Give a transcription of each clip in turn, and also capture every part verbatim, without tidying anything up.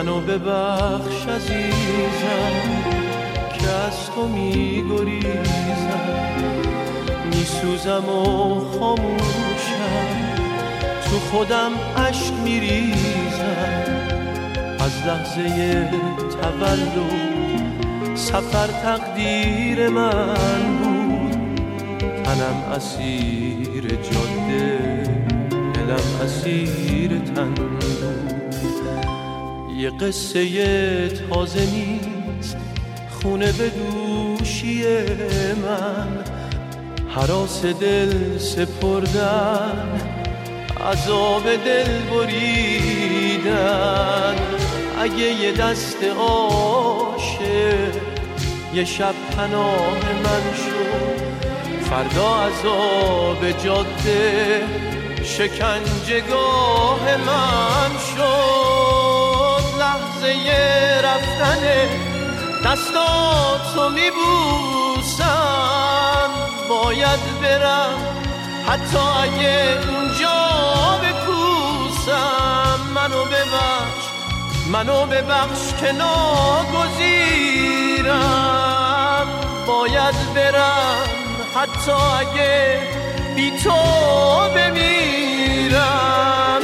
منو ببخش عزیزم که از تو میگریزم، میسوزم و خاموشم، تو خودم عشق میریزم. از لحظه تولد سفر تقدیر من بود، تنم اسیر جاده، دلم اسیر تن بود. یه قصه تازه نیست خونه به دوشی من، هراس دل سپردن، عذاب دل بریدن. اگه یه دست عاشق یه شب پناه من شد، فردا عذاب جاده شکنجهگاه من شد. لحظه رفتن دستاتو میبوسم، باید برم حتی اگه اونجا بپوسم. منو ببخش، منو ببخش که ناگزیرم، باید برم حتی اگه بی تو بمیرم.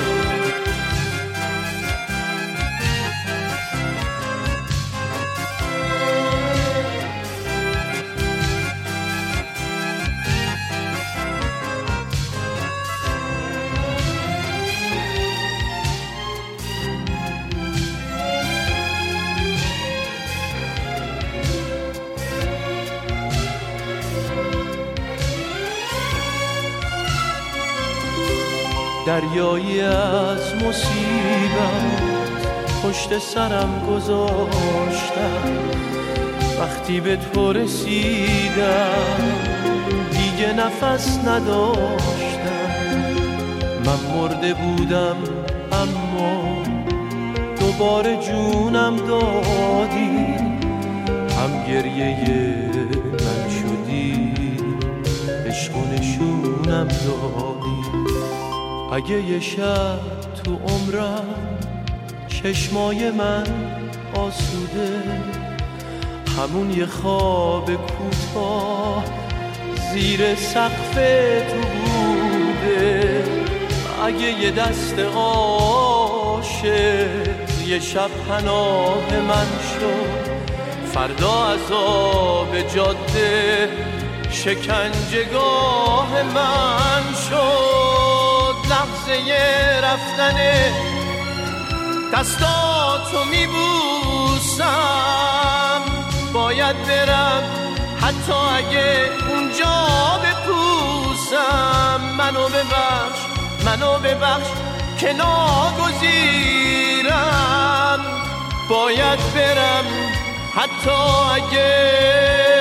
دریایی از مصیبت پشت سرم گذاشتم، وقتی به تو رسیدم دیگه نفس نداشتم. من مرده بودم اما دوباره جونم دادی، هم گریه من شدی، عشق و نشونم دادی. اگه یه شب تو عمرم چشمای من آسوده، همون یه خواب کوتاه زیر سقف تو بوده. اگه یه دست عاشق یه شب پناه من شد، فردا عذاب جاده شکنجهگاه من شد. لحظه رفتن دستاتو میبوسم، باید برم حتی اگه اونجا بپوسم. منو ببخش، منو ببخش که ناگزیرم، باید برم حتی اگه